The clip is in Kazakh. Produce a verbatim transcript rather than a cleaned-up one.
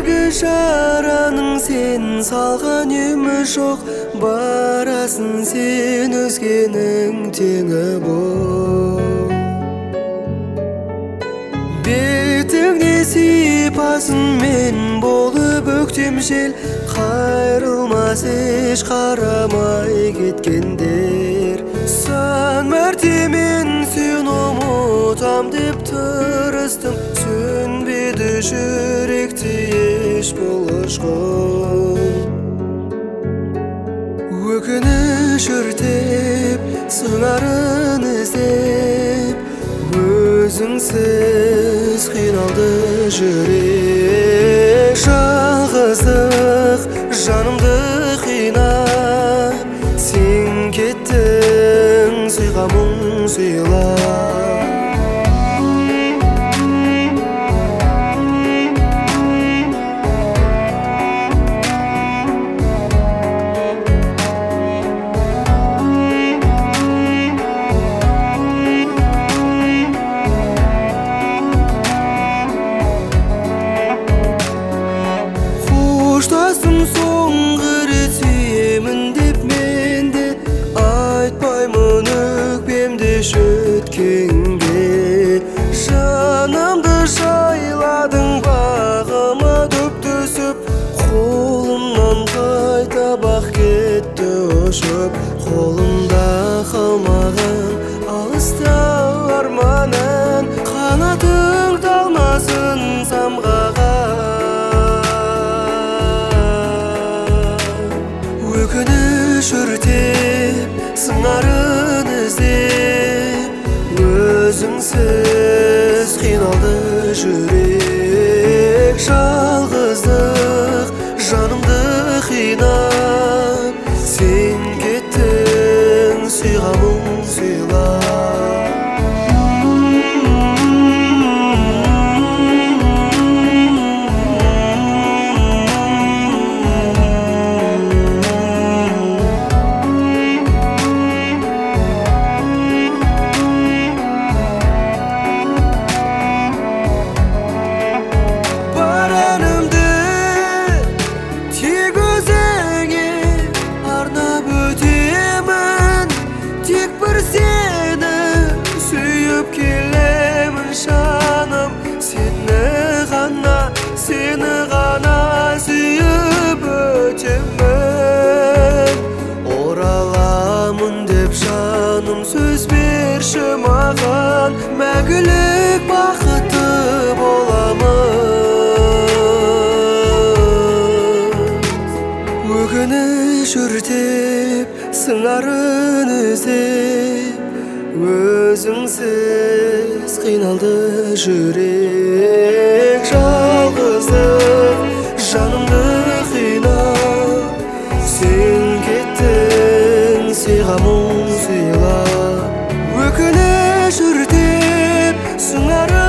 жүрегі жараның сен салған емі жоқ, барасын сен өзгенің теңі бол. Бетіңне сипасын мен болып өктем жел, қайрылмас еш қарамай кеткендер. Сан мәрте мен сен ұмытам деп тырыстым, сөнбеді жүректе еш бұлыш қол. Өкініш өртеп, сыңарын іздеп, өзіңсіз қиналды жүрек. Жалғыздық жанымды қинап, сен кеттің сыйға мұң сыйлап. Қоштастым соңғы рет сүйемін деп мен де, айтпаймын өкпемде шөткенге. Жанымды жайладың бағыма дөп түсіп, қолымнан қайта бақ кетті ұшып. Қолымда қалмаған алыста арманым, қанатың талмасын самғаған. Өкініш өртеп, сыңарын іздеп, өзіңсіз қиналды жүрек. Жалғыздық жанымды қинап, сен кеттің сыйға мұң сыйлап. Сені ғана сүйіп өтемін, ораламын деп жаным сөз берші маған, мәңгілік бақытты боламыз. Өкініш өртеп, сыңарын іздеп, өзіңсіз қиналды жүрек. Жалғыздық жанымды қинап, сен кеттің сыйға мұң сыйлап. Өкініш өртеп, сыңарын